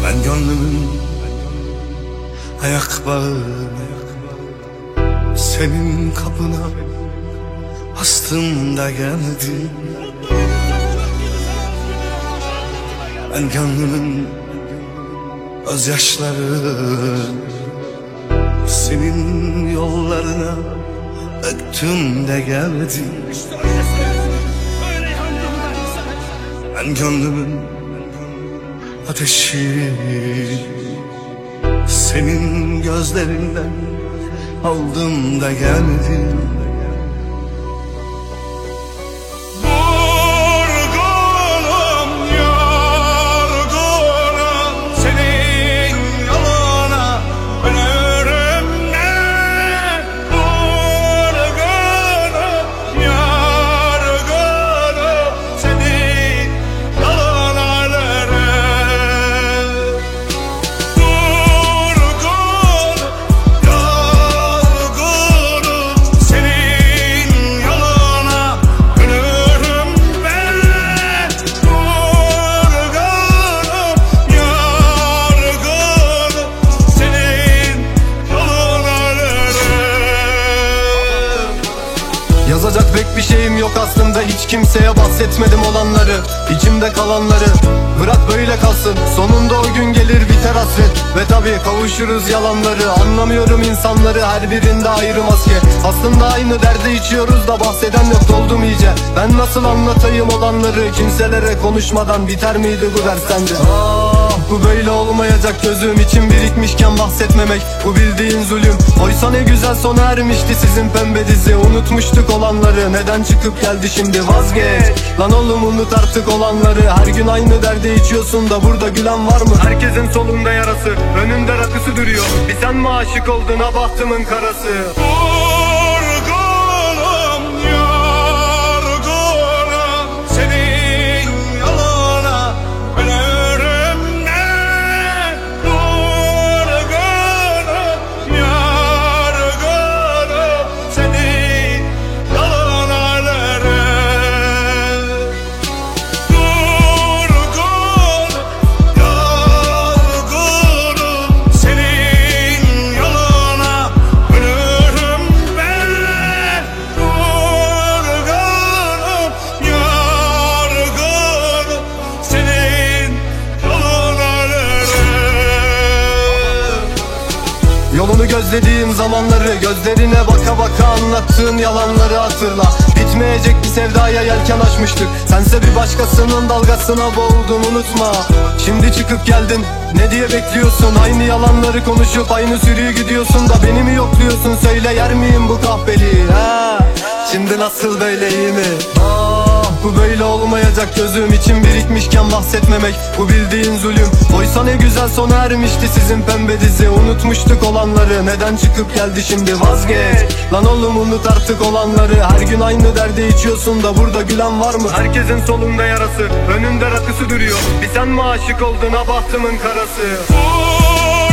Ben gönlümün ayak bağını senin kapına bastım da geldin. Ben gönlümün gözyaşları senin yollarına döktüm de geldin. Ben gönlümün ateşi senin gözlerinden aldım da geldim. Yazacak pek bir şeyim yok aslında, hiç kimseye bahsetmedim olanları, içimde kalanları. Bırak böyle kalsın, sonunda o gün gelir biter hasret. Ve tabi kavuşuruz yalanları. Anlamıyorum insanları, her birinde ayrı maske. Aslında aynı derde içiyoruz da bahseden yok, doldum iyice. Ben nasıl anlatayım olanları, kimselere konuşmadan biter miydi bu ders sence? Bu böyle olmayacak, gözüm için birikmişken bahsetmemek, bu bildiğin zulüm. Oysa ne güzel sona ermişti sizin pembe dizi. Unutmuştuk olanları, neden çıkıp geldi şimdi? Vazgeç lan oğlum, unut artık olanları. Her gün aynı derdi içiyorsun da burada gülen var mı? Herkesin solunda yarası, önünde rakısı duruyor. Bir sen mi aşık oldun ha bahtımın karası? Yolunu gözlediğim zamanları, gözlerine baka baka anlattığın yalanları hatırla. Bitmeyecek bir sevdaya yelken açmıştık, sense bir başkasının dalgasına boğuldun, unutma. Şimdi çıkıp geldin, ne diye bekliyorsun? Aynı yalanları konuşup aynı sürüyü gidiyorsun da beni mi yokluyorsun? Söyle, yer miyim bu kahpeliği? Şimdi nasıl, böyle iyi mi? Bu böyle olmayacak, gözüm için birikmişken bahsetmemek, bu bildiğin zulüm. Oysa ne güzel sona ermişti sizin pembe dizi. Unutmuştuk olanları, neden çıkıp geldi şimdi? Vazgeç lan oğlum, unut artık olanları. Her gün aynı derdi içiyorsun da burada gülen var mı? Herkesin solunda yarası, önünde rakısı duruyor. Bir sen mi aşık oldun ha bahtımın karası?